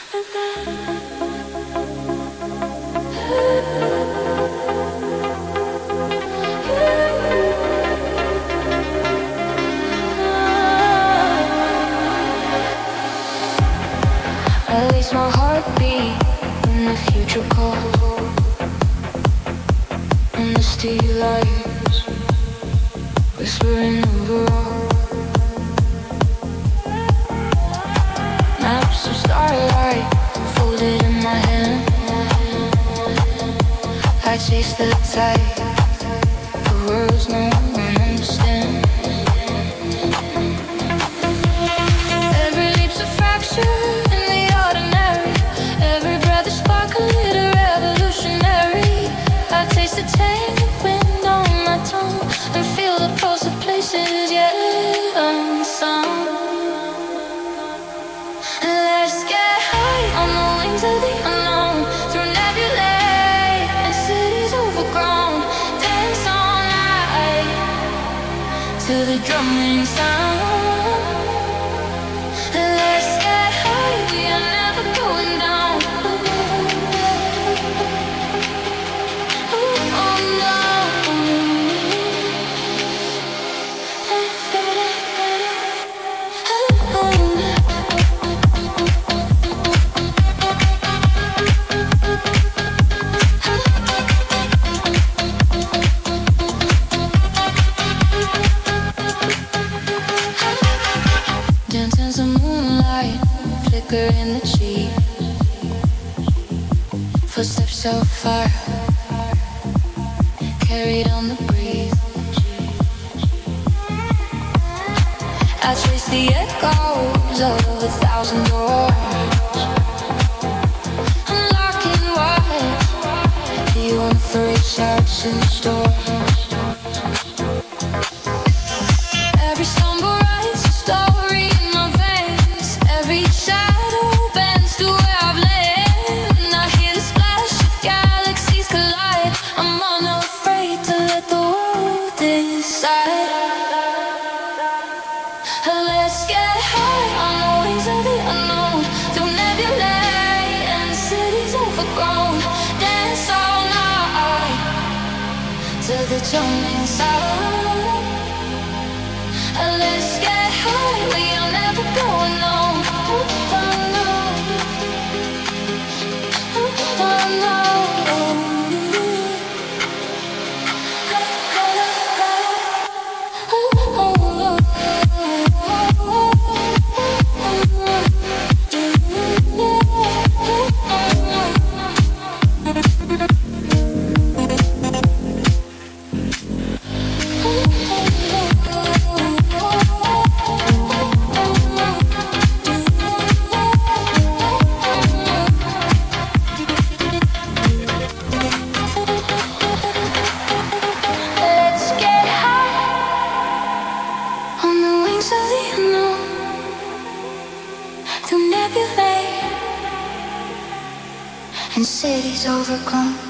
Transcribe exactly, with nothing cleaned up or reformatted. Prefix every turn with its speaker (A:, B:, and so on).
A: Release my heartbeat when the future calls. And the steel lights whispering over all. Maps of starlight folded in my hand. I chase the tide, the words no one understands. Every leap's a fracture in the ordinary. Every breath a spark, a little revolutionary. I taste the tang of wind on my tongue and feel the pulse of places yet unsung. Let's get high on the wings of the unknown, through nebulae and cities overgrown. Dance all night to the drumming sound. Let's get high, we are never going down. Oh, oh no. Dancing some moonlight, flicker in the cheek. Footsteps so far, carried on the breeze. I trace the echoes of a thousand doors, unlocking wide the unafraid hearts in store. Every stumble writes a story in my veins. Every shadow bends to where I've lain. I hear the splash of galaxies collide. I'm unafraid to let the world decide. Let's get high on the wings of the unknown, through nebulae and cities overgrown. Dance all night to the drumming sound. Let's get high, we are never going on. Oh, no. Oh, no. Let's get high on the wings of the unknown, through nebulae and cities overgrown.